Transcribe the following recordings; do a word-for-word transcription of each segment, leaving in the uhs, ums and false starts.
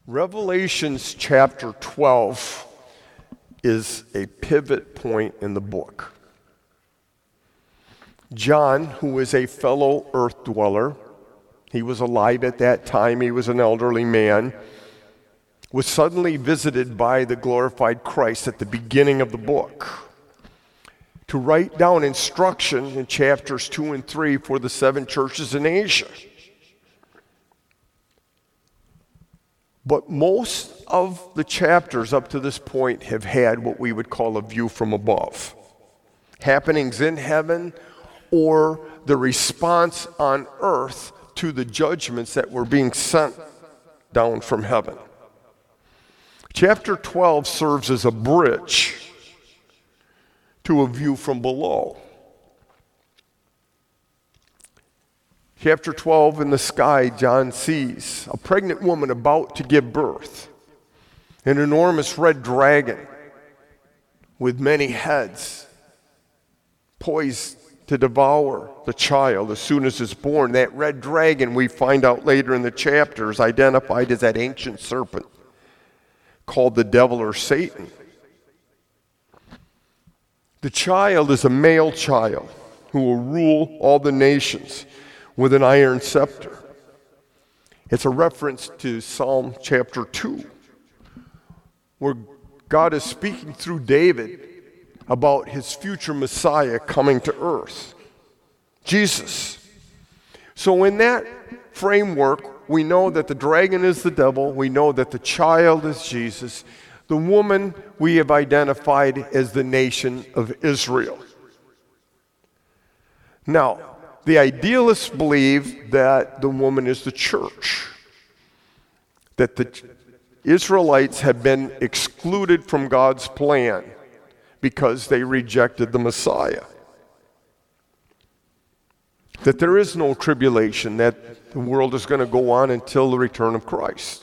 Revelations chapter twelve is a pivot point in the book. John, who is a fellow earth dweller, he was alive at that time, he was an elderly man, was suddenly visited by the glorified Christ at the beginning of the book to write down instruction in chapters two and three for the seven churches in Asia. But most of the chapters up to this point have had what we would call a view from above. Happenings in heaven or the response on earth to the judgments that were being sent down from heaven. Chapter twelve serves as a bridge to a view from below. Chapter twelve, in the sky, John sees a pregnant woman about to give birth, an enormous red dragon with many heads, poised to devour the child as soon as it's born. That red dragon, we find out later in the chapter, is identified as that ancient serpent called the devil or Satan. The child is a male child who will rule all the nations with an iron scepter. It's a reference to Psalm chapter two, where God is speaking through David about his future Messiah coming to earth, Jesus. So in that framework, we know that the dragon is the devil, we know that the child is Jesus, the woman we have identified as the nation of Israel. Now, the idealists believe that the woman is the church, that the Israelites have been excluded from God's plan because they rejected the Messiah, that there is no tribulation, that the world is going to go on until the return of Christ.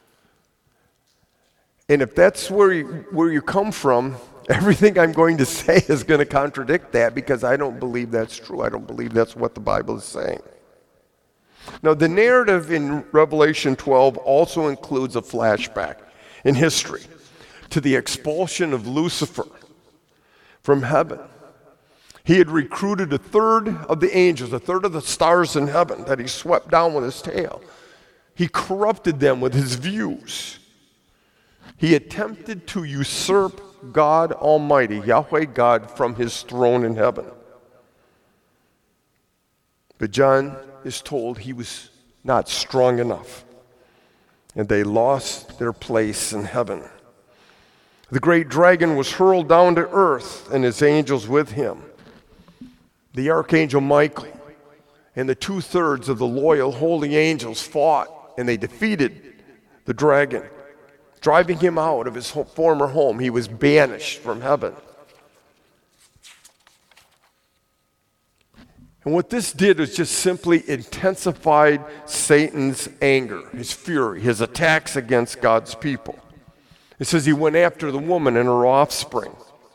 And if that's where you, where you come from, everything I'm going to say is going to contradict that, because I don't believe that's true. I don't believe that's what the Bible is saying. Now, the narrative in Revelation twelve also includes a flashback in history to the expulsion of Lucifer from heaven. He had recruited a third of the angels, a third of the stars in heaven that he swept down with his tail. He corrupted them with his views. He attempted to usurp God Almighty, Yahweh God, from his throne in heaven. But John is told he was not strong enough, and they lost their place in heaven. The great dragon was hurled down to earth, and his angels with him. The archangel Michael and the two-thirds of the loyal holy angels fought, and they defeated the dragon, driving him out of his former home. He was banished from heaven. And what this did was just simply intensified Satan's anger, his fury, his attacks against God's people. It says he went after the woman and her offspring.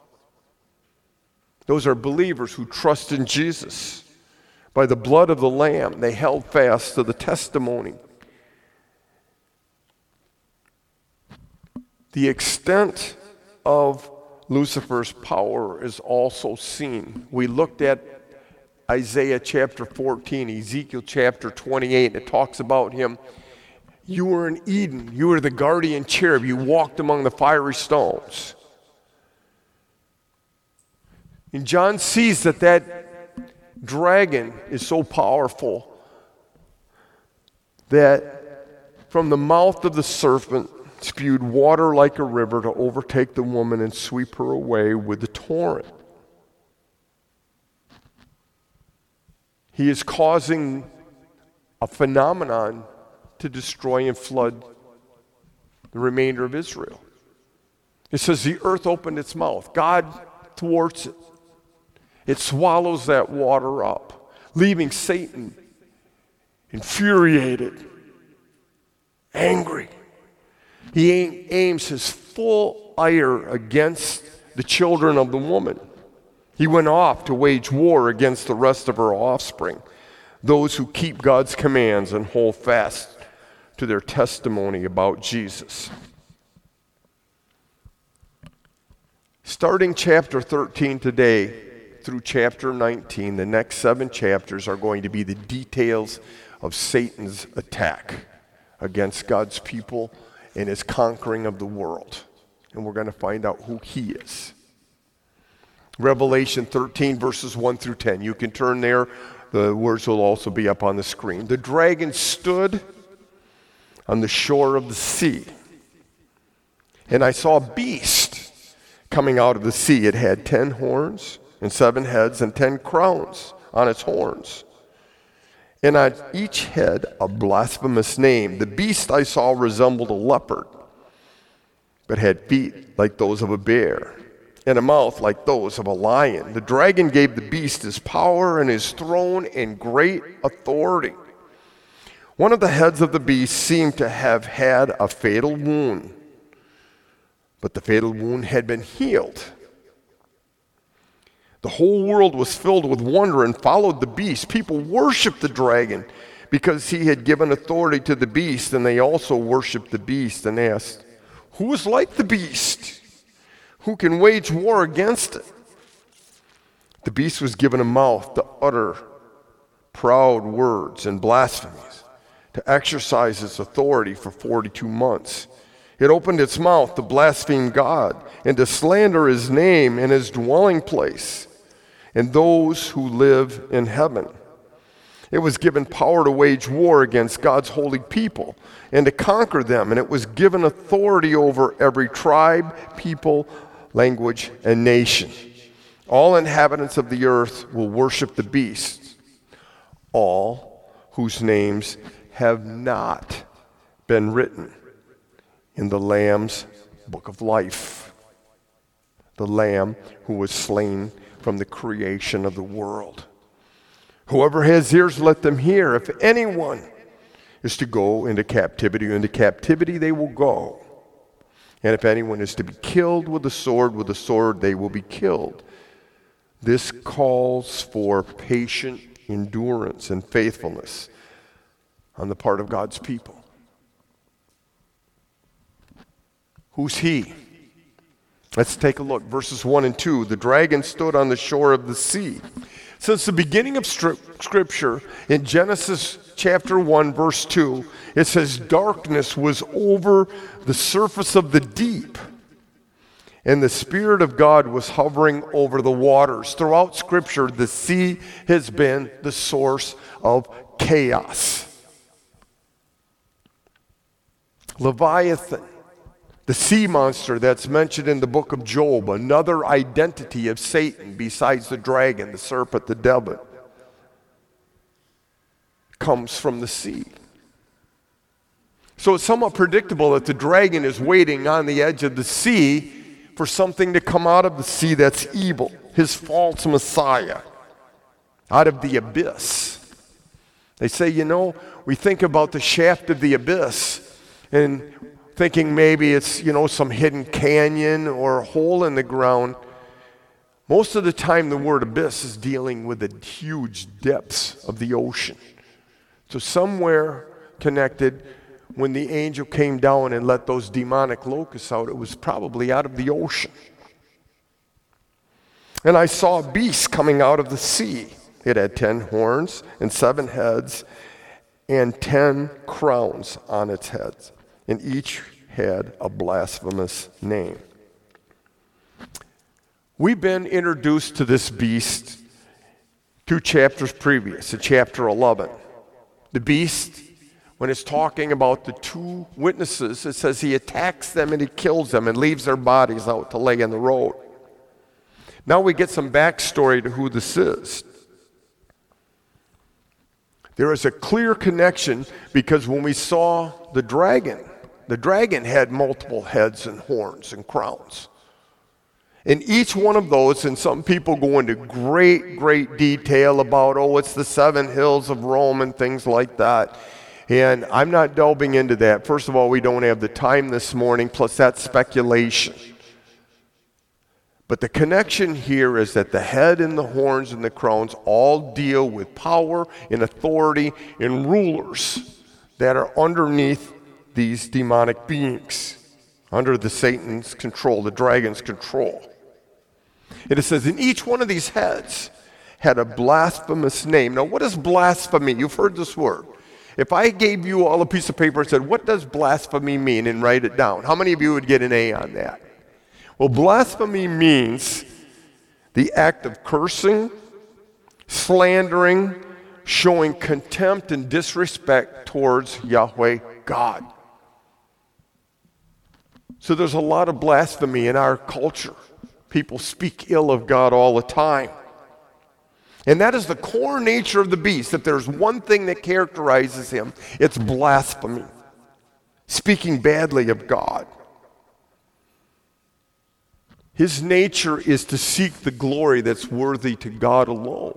Those are believers who trust in Jesus. By the blood of the Lamb, they held fast to the testimony. The extent of Lucifer's power is also seen. We looked at Isaiah chapter fourteen, Ezekiel chapter twenty-eight, and it talks about him. You were in Eden. You were the guardian cherub. You walked among the fiery stones. And John sees that that dragon is so powerful that from the mouth of the serpent spewed water like a river to overtake the woman and sweep her away with the torrent. He is causing a phenomenon to destroy and flood the remainder of Israel. It says the earth opened its mouth. God thwarts it. It swallows that water up, leaving Satan infuriated, angry. He aims his full ire against the children of the woman. He went off to wage war against the rest of her offspring, those who keep God's commands and hold fast to their testimony about Jesus. Starting chapter thirteen today through chapter nineteen, the next seven chapters are going to be the details of Satan's attack against God's people and his conquering of the world. And we're going to find out who he is. Revelation thirteen, verses one through ten. You can turn there. The words will also be up on the screen. The dragon stood on the shore of the sea, and I saw a beast coming out of the sea. It had ten horns and seven heads and ten crowns on its horns, and on each head a blasphemous name. The beast I saw resembled a leopard, but had feet like those of a bear, and a mouth like those of a lion. The dragon gave the beast his power and his throne and great authority. One of the heads of the beast seemed to have had a fatal wound, but the fatal wound had been healed. The whole world was filled with wonder and followed the beast. People worshiped the dragon because he had given authority to the beast, and they also worshiped the beast and asked, "Who is like the beast? Who can wage war against it?" The beast was given a mouth to utter proud words and blasphemies, to exercise its authority for forty-two months. It opened its mouth to blaspheme God and to slander his name and his dwelling place and those who live in heaven. It was given power to wage war against God's holy people and to conquer them, and it was given authority over every tribe, people, language, and nation. All inhabitants of the earth will worship the beast, all whose names have not been written in the Lamb's book of life. The Lamb who was slain from the creation of the world. Whoever has ears, let them hear. If anyone is to go into captivity, into captivity they will go. And if anyone is to be killed with a sword, with a sword they will be killed. This calls for patient endurance and faithfulness on the part of God's people. Who's he? Let's take a look. Verses one and two. The dragon stood on the shore of the sea. Since the beginning of Scripture, in Genesis chapter one, verse two, it says, "Darkness was over the surface of the deep, and the Spirit of God was hovering over the waters." Throughout Scripture, the sea has been the source of chaos. Leviathan, the sea monster that's mentioned in the book of Job, another identity of Satan besides the dragon, the serpent, the devil, comes from the sea. So it's somewhat predictable that the dragon is waiting on the edge of the sea for something to come out of the sea that's evil, his false Messiah, out of the abyss. They say, you know, we think about the shaft of the abyss and thinking maybe it's, you know, some hidden canyon or a hole in the ground. Most of the time the word abyss is dealing with the huge depths of the ocean. So somewhere connected, when the angel came down and let those demonic locusts out, it was probably out of the ocean. And I saw a beast coming out of the sea. It had ten horns and seven heads and ten crowns on its heads, and each had a blasphemous name. We've been introduced to this beast two chapters previous, in chapter eleven. The beast, when it's talking about the two witnesses, it says he attacks them and he kills them and leaves their bodies out to lay in the road. Now we get some backstory to who this is. There is a clear connection because when we saw the dragon, the dragon had multiple heads and horns and crowns. And each one of those, and some people go into great, great detail about, oh, it's the seven hills of Rome and things like that. And I'm not delving into that. First of all, we don't have the time this morning, plus that's speculation. But the connection here is that the head and the horns and the crowns all deal with power and authority and rulers that are underneath these demonic beings under the Satan's control, the dragon's control. And it says, and each one of these heads had a blasphemous name. Now, what is blasphemy? You've heard this word. If I gave you all a piece of paper and said, what does blasphemy mean, and write it down, how many of you would get an A on that? Well, blasphemy means the act of cursing, slandering, showing contempt and disrespect towards Yahweh God. So there's a lot of blasphemy in our culture. People speak ill of God all the time. And that is the core nature of the beast. If there's one thing that characterizes him, it's blasphemy, speaking badly of God. His nature is to seek the glory that's worthy to God alone.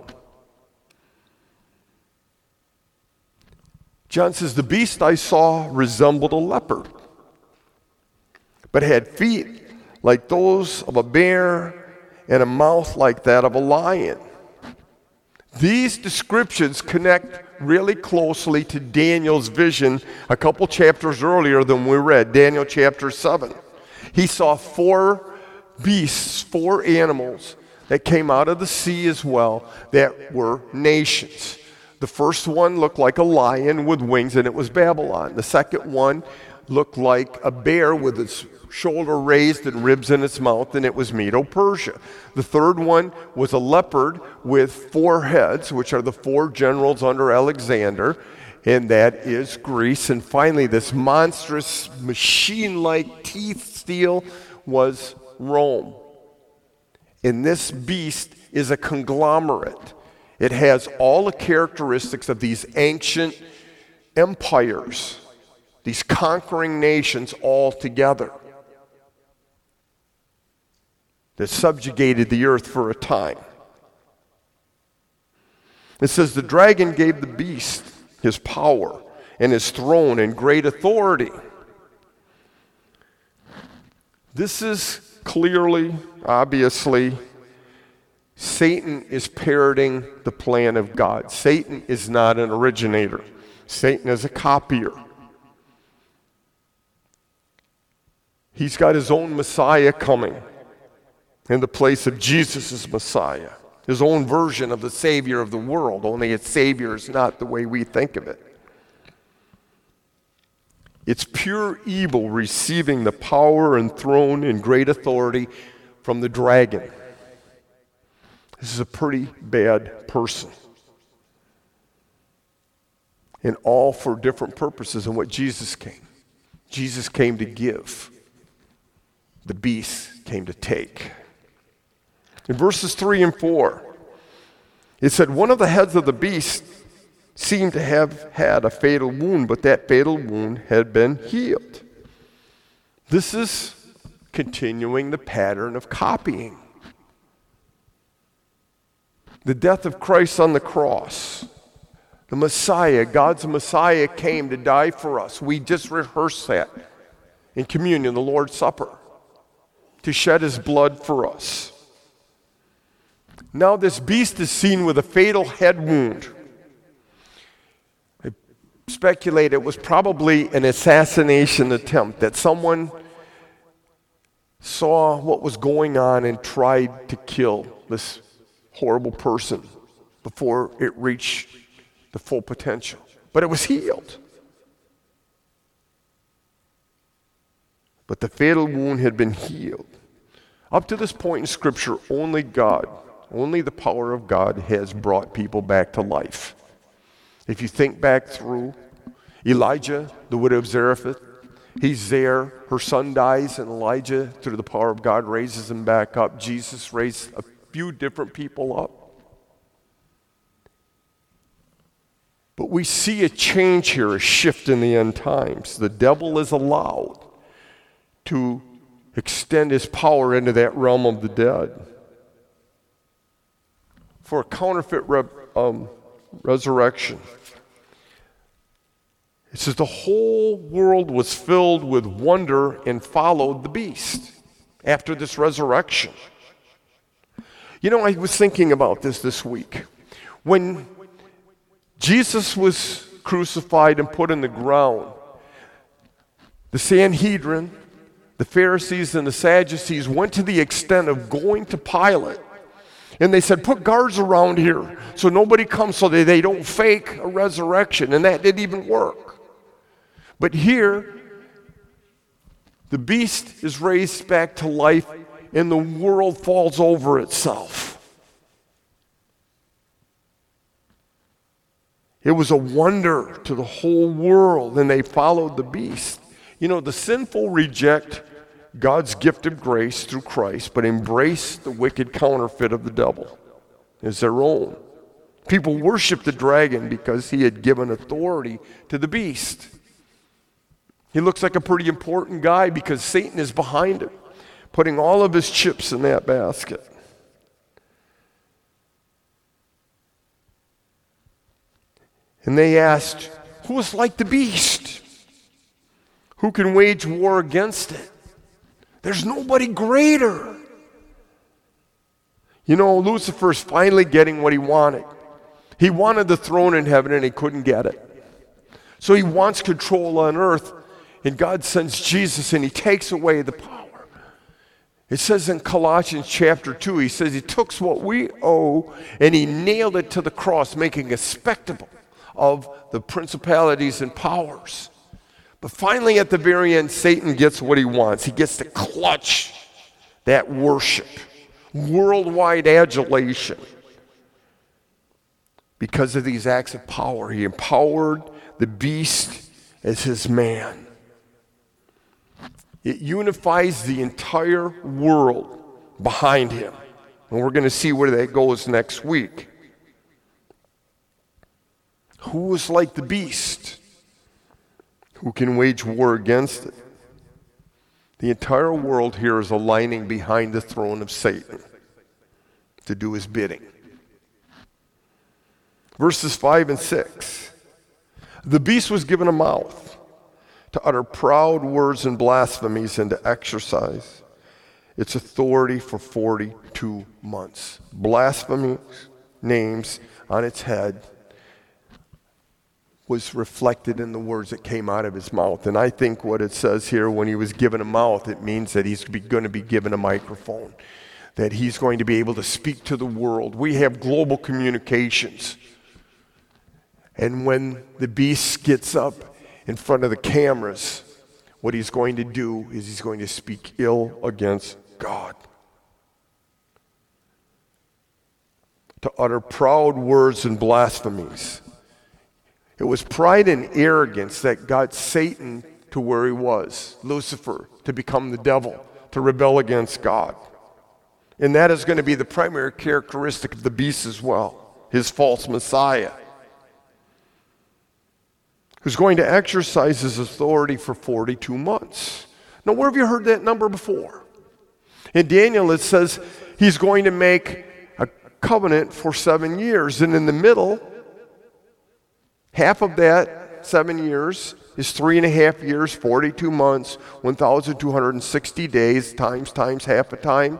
John says, the beast I saw resembled a leopard, but had feet like those of a bear and a mouth like that of a lion. These descriptions connect really closely to Daniel's vision a couple chapters earlier than we read, Daniel chapter seven. He saw four beasts, four animals that came out of the sea as well, that were nations. The first one looked like a lion with wings, and it was Babylon. The second one looked like a bear with its shoulder raised and ribs in its mouth, and it was Medo-Persia. The third one was a leopard with four heads, which are the four generals under Alexander, and that is Greece. And finally, this monstrous machine-like teeth steel was Rome. And this beast is a conglomerate. It has all the characteristics of these ancient empires, these conquering nations all together, that subjugated the earth for a time. It says, the dragon gave the beast his power and his throne and great authority. This is clearly, obviously, Satan is parroting the plan of God. Satan is not an originator. Satan is a copier. He's got his own Messiah coming in the place of Jesus' Messiah, his own version of the Savior of the world, only its Savior is not the way we think of it. It's pure evil receiving the power and throne and great authority from the dragon. This is a pretty bad person. And all for different purposes. And what Jesus came. Jesus came to give. The beast came to take. In verses three and four, it said, one of the heads of the beast seemed to have had a fatal wound, but that fatal wound had been healed. This is continuing the pattern of copying. The death of Christ on the cross, the Messiah, God's Messiah came to die for us. We just rehearsed that in communion, the Lord's Supper, to shed his blood for us. Now this beast is seen with a fatal head wound. I speculate it was probably an assassination attempt, that someone saw what was going on and tried to kill this horrible person before it reached the full potential. But it was healed. But the fatal wound had been healed. Up to this point in Scripture, only God, only the power of God has brought people back to life. If you think back through Elijah, the widow of Zarephath, he's there, her son dies, and Elijah, through the power of God, raises him back up. Jesus raised a few different people up. But we see a change here, a shift in the end times. The devil is allowed to extend his power into that realm of the dead for a counterfeit re- um, resurrection. It says the whole world was filled with wonder and followed the beast after this resurrection. You know, I was thinking about this this week. When Jesus was crucified and put in the ground, The Sanhedrin, the Pharisees and the Sadducees went to the extent of going to Pilate, and they said, put guards around here so nobody comes, so that they don't fake a resurrection. And that didn't even work. But here, the beast is raised back to life, and the world falls over itself. It was a wonder to the whole world, and they followed the beast. You know, the sinful reject God's gift of grace through Christ, but embrace the wicked counterfeit of the devil as their own. People worship the dragon because he had given authority to the beast. He looks like a pretty important guy because Satan is behind him, putting all of his chips in that basket. And they asked, who is like the beast? Who can wage war against it? There's nobody greater. You know, Lucifer's finally getting what he wanted. He wanted the throne in heaven and he couldn't get it. So he wants control on earth, and God sends Jesus and he takes away the power. It says in Colossians chapter two, he says he took what we owe and he nailed it to the cross, making a spectacle of the principalities and powers. But finally, at the very end, Satan gets what he wants. He gets to clutch that worship, worldwide adulation. Because of these acts of power, he empowered the beast as his man. It unifies the entire world behind him. And we're going to see where that goes next week. Who is like the beast? Who can wage war against it? The entire world here is aligning behind the throne of Satan to do his bidding. Verses five and six. The beast was given a mouth to utter proud words and blasphemies and to exercise its authority for forty-two months. Blasphemy names on its head was reflected in the words that came out of his mouth. And I think what it says here, when he was given a mouth, it means that he's going to be given a microphone, that he's going to be able to speak to the world. We have global communications. And when the beast gets up in front of the cameras, what he's going to do is he's going to speak ill against God. To utter proud words and blasphemies. It was pride and arrogance that got Satan to where he was, Lucifer, to become the devil, to rebel against God. And that is going to be the primary characteristic of the beast as well, his false Messiah, who's going to exercise his authority for forty-two months. Now, where have you heard that number before? In Daniel, it says he's going to make a covenant for seven years, and in the middle, half of that, seven years, is three and a half years, forty-two months, one thousand two hundred sixty days, times, times, half a time.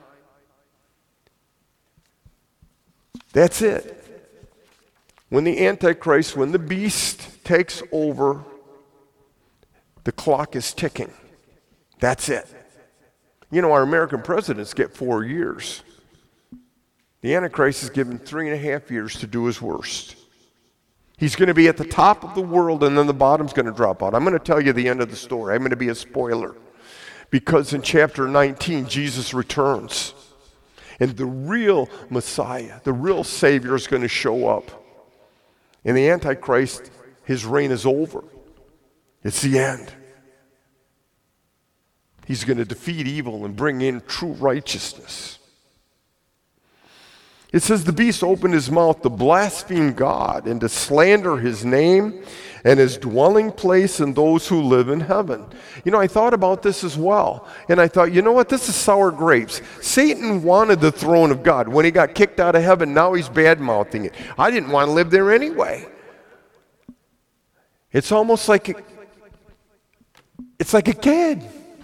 That's it. When the Antichrist, when the beast takes over, the clock is ticking. That's it. You know, our American presidents get four years. The Antichrist is given three and a half years to do his worst. He's going to be at the top of the world, and then the bottom's going to drop out. I'm going to tell you the end of the story. I'm going to be a spoiler. Because in chapter nineteen, Jesus returns. And the real Messiah, the real Savior is going to show up. And the Antichrist, his reign is over. It's the end. He's going to defeat evil and bring in true righteousness. It says the beast opened his mouth to blaspheme God and to slander his name and his dwelling place and those who live in heaven. You know, I thought about this as well. And I thought, you know what? This is sour grapes. Satan wanted the throne of God. When he got kicked out of heaven, now he's bad-mouthing it. I didn't want to live there anyway. It's almost like a, it's like a kid.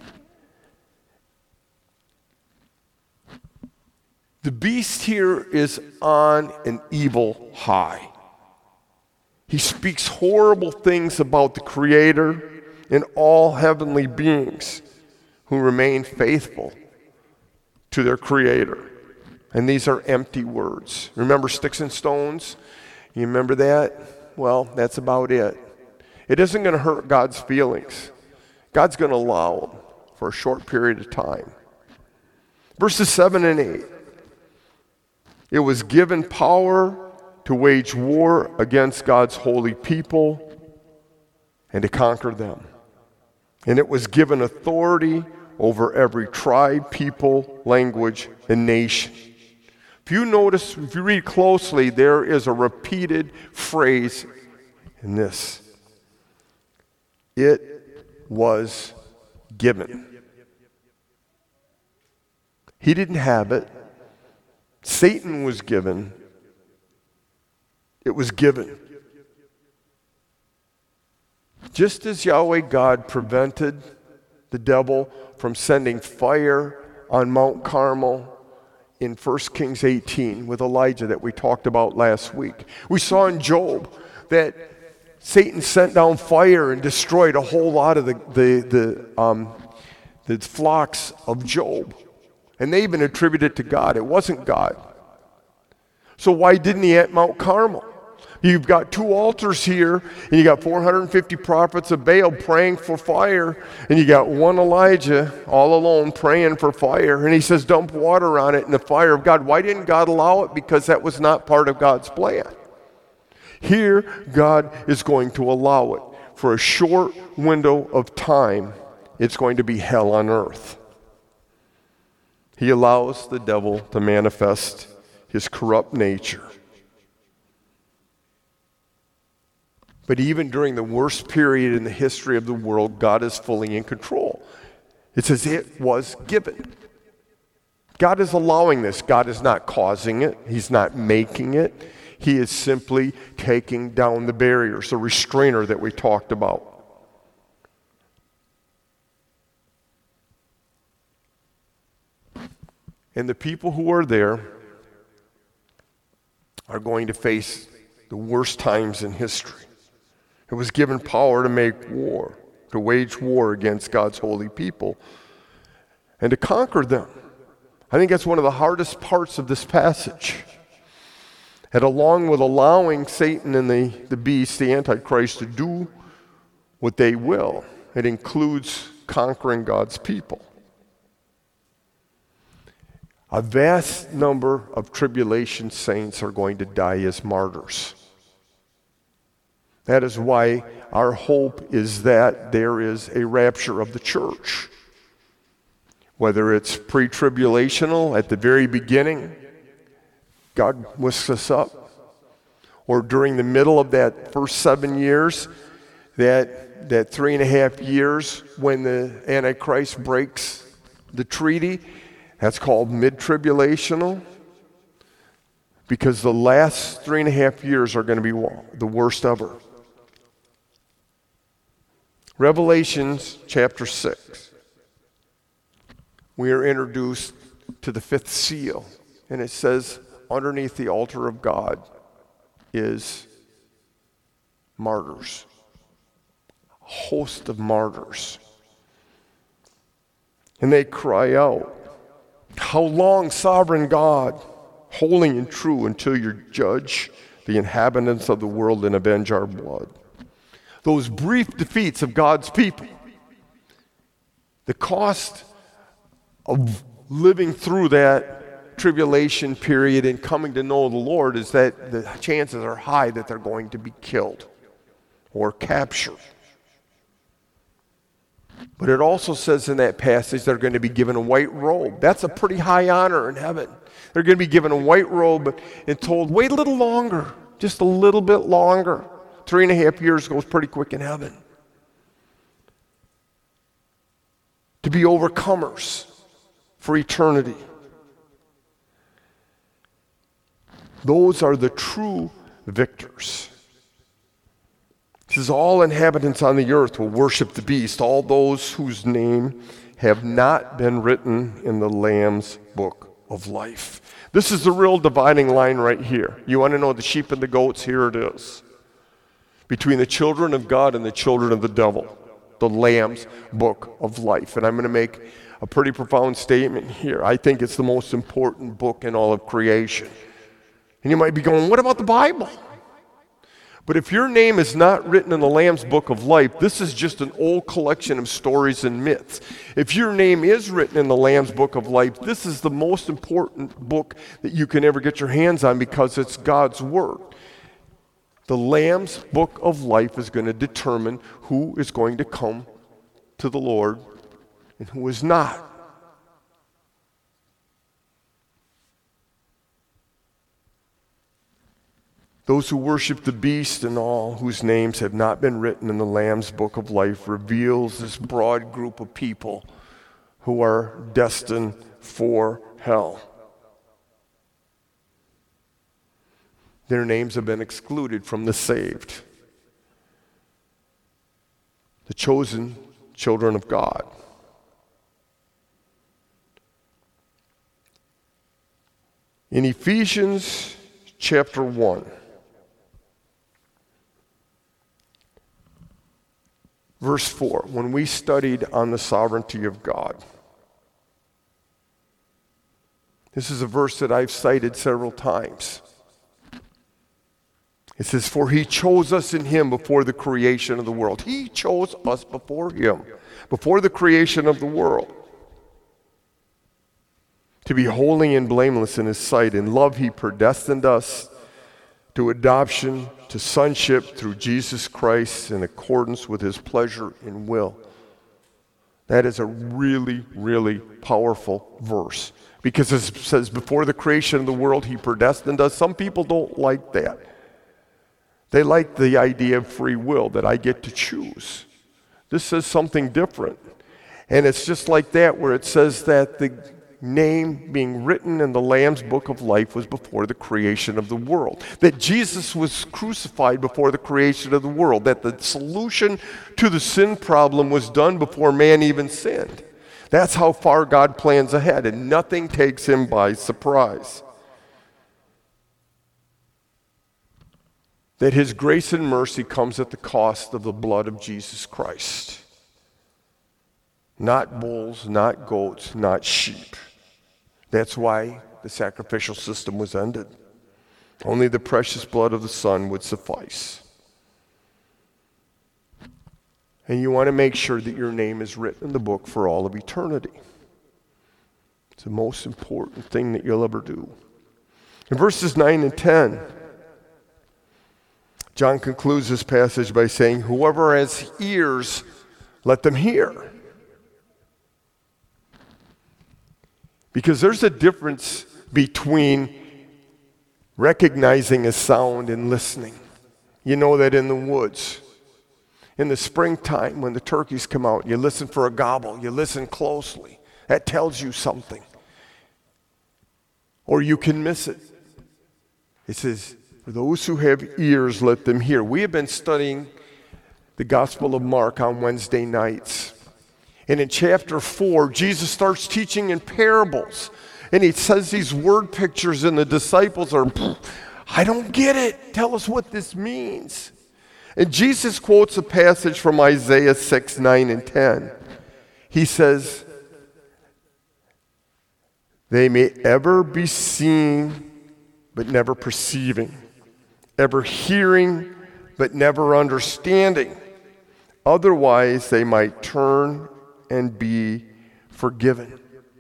The beast here is on an evil high. He speaks horrible things about the Creator and all heavenly beings who remain faithful to their Creator. And these are empty words. Remember sticks and stones? You remember that? Well, that's about it. It isn't going to hurt God's feelings. God's going to allow them for a short period of time. Verses seven and eight. It was given power to wage war against God's holy people and to conquer them. And it was given authority over every tribe, people, language, and nation. If you notice, if you read closely, there is a repeated phrase in this. It was given. He didn't have it. Satan was given. It was given. Just as Yahweh God prevented the devil from sending fire on Mount Carmel in First Kings eighteen with Elijah that we talked about last week. We saw in Job that Satan sent down fire and destroyed a whole lot of the, the, the, um, the flocks of Job. And they even attributed it to God. It wasn't God. So why didn't he at Mount Carmel? You've got two altars here, and you got four hundred fifty prophets of Baal praying for fire, and you got one Elijah all alone praying for fire, and he says dump water on it in the fire of God. Why didn't God allow it? Because that was not part of God's plan. Here, God is going to allow it for a short window of time. It's going to be hell on earth. He allows the devil to manifest his corrupt nature. But even during the worst period in the history of the world, God is fully in control. It says it was given. God is allowing this. God is not causing it. He's not making it. He is simply taking down the barriers, the restrainer that we talked about. And the people who are there are going to face the worst times in history. It was given power to make war, to wage war against God's holy people, and to conquer them. I think that's one of the hardest parts of this passage. And along with allowing Satan and the, the beast, the Antichrist, to do what they will, it includes conquering God's people. A vast number of tribulation saints are going to die as martyrs. That is why our hope is that there is a rapture of the church. Whether it's pre-tribulational at the very beginning, God whisks us up, or during the middle of that first seven years, that, that three and a half years when the Antichrist breaks the treaty, that's called mid-tribulational, because the last three and a half years are going to be the worst ever. Revelations chapter six. We are introduced to the fifth seal, and it says underneath the altar of God is martyrs, a host of martyrs. And they cry out, "How long, sovereign God, holy and true, until you judge the inhabitants of the world and avenge our blood?" Those brief defeats of God's people, the cost of living through that tribulation period and coming to know the Lord is that the chances are high that they're going to be killed or captured. But it also says in that passage they're going to be given a white robe. That's a pretty high honor in heaven. They're going to be given a white robe and told, wait a little longer, just a little bit longer. Three and a half years goes pretty quick in heaven. To be overcomers for eternity. Those are the true victors. It says, all inhabitants on the earth will worship the beast, all those whose name have not been written in the Lamb's book of life. This is the real dividing line right here. You want to know the sheep and the goats? Here it is. Between the children of God and the children of the devil. the Lamb's Book of Life. And I'm going to make a pretty profound statement here. I think it's the most important book in all of creation. And you might be going, what about the Bible? But if your name is not written in the Lamb's Book of Life, this is just an old collection of stories and myths. If your name is written in the Lamb's Book of Life, this is the most important book that you can ever get your hands on because it's God's Word. The Lamb's Book of Life is going to determine who is going to come to the Lord and who is not. Those who worship the beast and all whose names have not been written in the Lamb's Book of Life reveals this broad group of people who are destined for hell. Their names have been excluded from the saved, the chosen children of God. In Ephesians chapter one, verse four, when we studied on the sovereignty of God, this is a verse that I've cited several times. It says, for he chose us in him before the creation of the world. He chose us before him, before the creation of the world, to be holy and blameless in his sight. In love he predestined us to adoption, to sonship through Jesus Christ in accordance with his pleasure and will. That is a really, really powerful verse. Because it says, before the creation of the world, he predestined us. Some people don't like that. They like the idea of free will, that I get to choose. This says something different. And it's just like that, where it says that the name being written in the Lamb's Book of Life was before the creation of the world. That Jesus was crucified before the creation of the world. That the solution to the sin problem was done before man even sinned. That's how far God plans ahead, and nothing takes him by surprise. That his grace and mercy comes at the cost of the blood of Jesus Christ. Not bulls, not goats, not sheep. That's why the sacrificial system was ended. Only the precious blood of the Son would suffice. And you want to make sure that your name is written in the book for all of eternity. It's the most important thing that you'll ever do. In verses nine and ten, John concludes this passage by saying, whoever has ears, let them hear. Because there's a difference between recognizing a sound and listening. You know that in the woods. In the springtime, when the turkeys come out, you listen for a gobble. You listen closely. That tells you something. Or you can miss it. It says, for those who have ears, let them hear. We have been studying the Gospel of Mark on Wednesday nights. And in chapter four, Jesus starts teaching in parables. And he says these word pictures, and the disciples are, I don't get it. Tell us what this means. And Jesus quotes a passage from Isaiah six, nine, and ten. He says, they may ever be seeing, but never perceiving. Ever hearing, but never understanding. Otherwise, they might turn and be forgiven.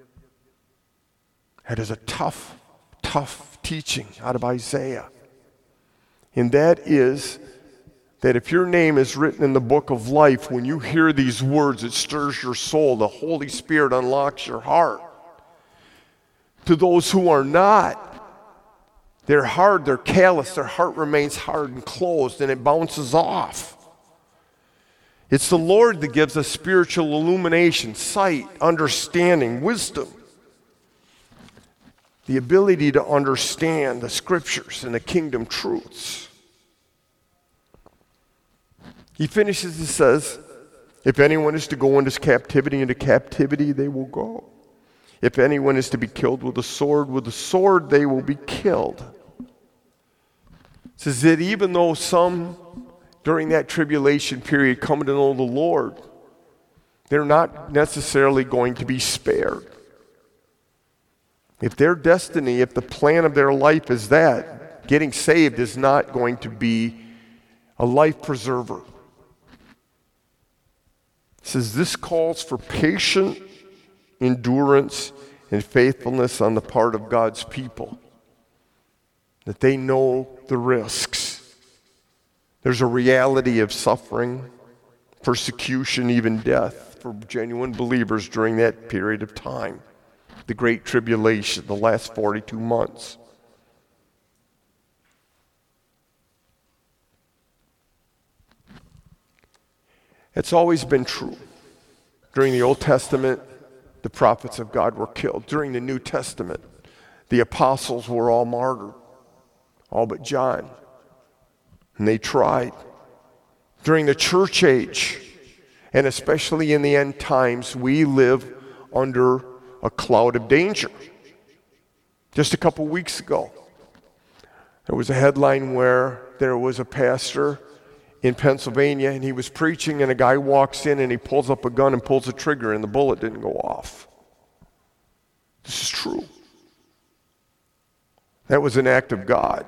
That is a tough, tough teaching out of Isaiah. And that is that if your name is written in the book of life, when you hear these words, it stirs your soul. The Holy Spirit unlocks your heart. To those who are not, they're hard, they're callous, their heart remains hard and closed, and it bounces off. It's the Lord that gives us spiritual illumination, sight, understanding, wisdom. The ability to understand the scriptures and the kingdom truths. He finishes and says, if anyone is to go into captivity, into captivity they will go. If anyone is to be killed with a sword, with a sword they will be killed. It says that even though some during that tribulation period come to know the Lord, they're not necessarily going to be spared. If their destiny, if the plan of their life is that, getting saved is not going to be a life preserver. It says this calls for patient endurance and faithfulness on the part of God's people, that they know the risks. There's a reality of suffering, persecution, even death for genuine believers during that period of time. The Great Tribulation, the last forty-two months. It's always been true. During the Old Testament, the prophets of God were killed. During the New Testament, the apostles were all martyred, all but John. And they tried. During the church age, and especially in the end times, we live under a cloud of danger. Just a couple weeks ago, there was a headline where there was a pastor in Pennsylvania, and he was preaching, and a guy walks in and he pulls up a gun and pulls the trigger, and the bullet didn't go off. This is true. That was an act of God.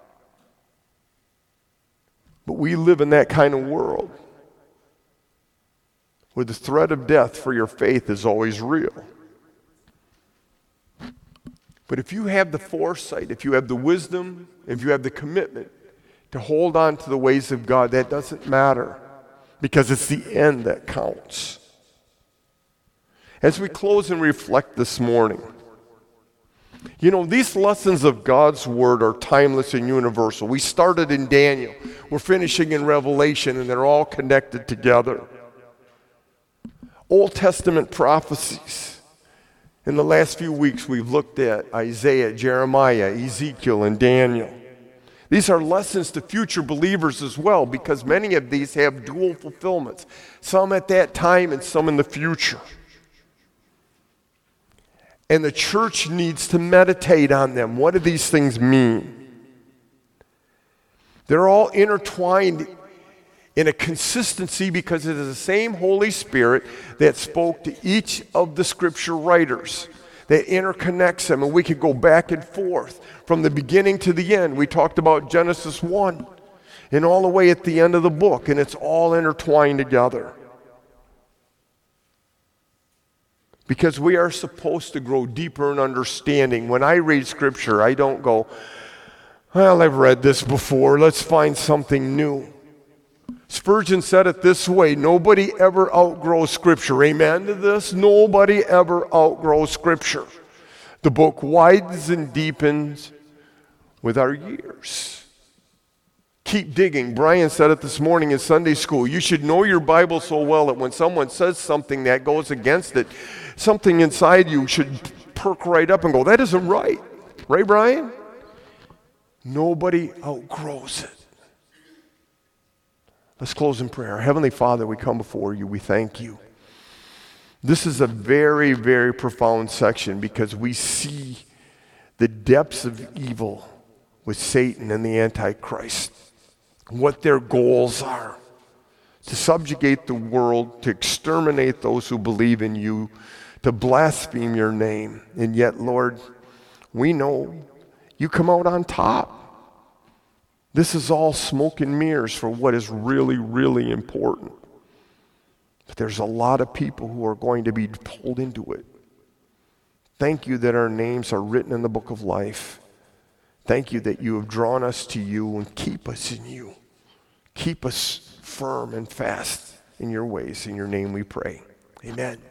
But we live in that kind of world where the threat of death for your faith is always real. But if you have the foresight, if you have the wisdom, if you have the commitment to hold on to the ways of God, that doesn't matter, because it's the end that counts. As we close and reflect this morning, you know, these lessons of God's Word are timeless and universal. We started in Daniel, we're finishing in Revelation, and they're all connected together. Old Testament prophecies. In the last few weeks, we've looked at Isaiah, Jeremiah, Ezekiel, and Daniel. These are lessons to future believers as well, because many of these have dual fulfillments, some at that time and some in the future. And the church needs to meditate on them. What do these things mean? They're all intertwined in a consistency because it is the same Holy Spirit that spoke to each of the scripture writers, that interconnects them, and we could go back and forth from the beginning to the end. We talked about Genesis one and all the way at the end of the book, and it's all intertwined together. Because we are supposed to grow deeper in understanding. When I read scripture, I don't go, well, I've read this before, let's find something new. Spurgeon said it this way: nobody ever outgrows Scripture. Amen to this? Nobody ever outgrows Scripture. The book widens and deepens with our years. Keep digging. Brian said it this morning in Sunday school. You should know your Bible so well that when someone says something that goes against it, something inside you should perk right up and go, that isn't right. Right, Brian? Nobody outgrows it. Let's close in prayer. Heavenly Father, we come before you. We thank you. This is a very, very profound section because we see the depths of evil with Satan and the Antichrist, what their goals are: to subjugate the world, to exterminate those who believe in you, to blaspheme your name. And yet, Lord, we know you come out on top. This is all smoke and mirrors for what is really, really important. But there's a lot of people who are going to be pulled into it. Thank you that our names are written in the book of life. Thank you that you have drawn us to you, and keep us in you. Keep us firm and fast in your ways. In your name we pray. Amen.